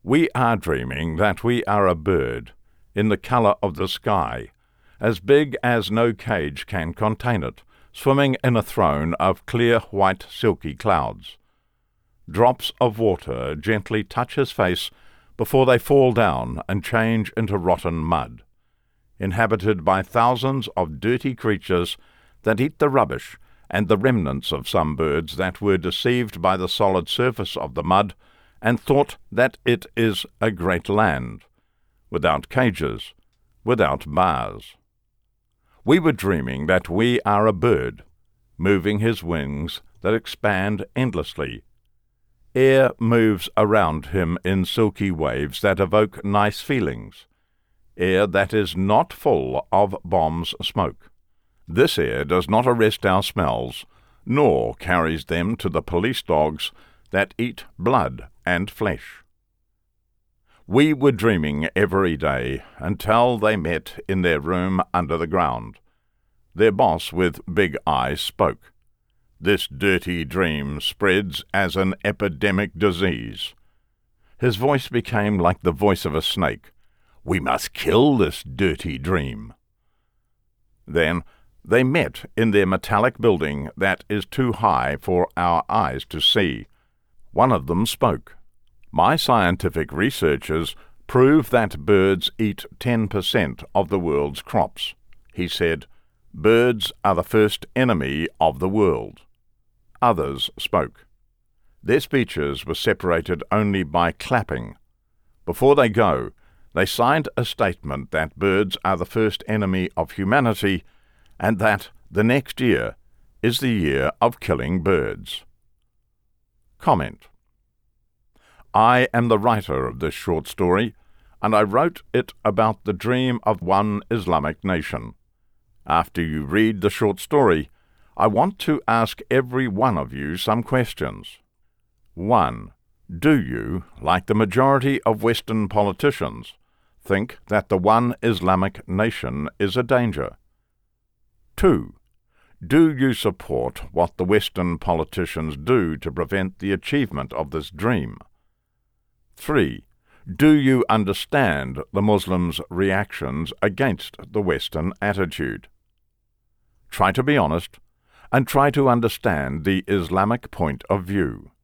We are dreaming that we are a bird in the color of the sky, as big as no cage can contain it, swimming in a throne of clear white silky clouds. Drops of water gently touch his face before they fall down and change into rotten mud, inhabited by thousands of dirty creatures that eat the rubbish and the remnants of some birds that were deceived by the solid surface of the mud and thought that it is a great land, without cages, without bars. We were dreaming that we are a bird, moving his wings that expand endlessly. Air moves around him in silky waves that evoke nice feelings, air that is not full of bombs' smoke. This air does not arrest our smells, nor carries them to the police dogs that eat blood and flesh. We were dreaming every day until they met in their room under the ground. Their boss with big eyes spoke. This dirty dream spreads as an epidemic disease. His voice became like the voice of a snake. We must kill this dirty dream. Then they met in their metallic building that is too high for our eyes to see. One of them spoke. My scientific researchers prove that birds eat 10% of the world's crops. He said, birds are the first enemy of the world. Others spoke. Their speeches were separated only by clapping. Before they go, they signed a statement that birds are the first enemy of humanity and that the next year is the year of killing birds. Comment. I am the writer of this short story, and I wrote it about the dream of one Islamic nation. After you read the short story, I want to ask every one of you some questions. 1. Do you, like the majority of Western politicians, think that the one Islamic nation is a danger? 2. Do you support what the Western politicians do to prevent the achievement of this dream? 3. Do you understand the Muslims' reactions against the Western attitude? Try to be honest, and try to understand the Islamic point of view.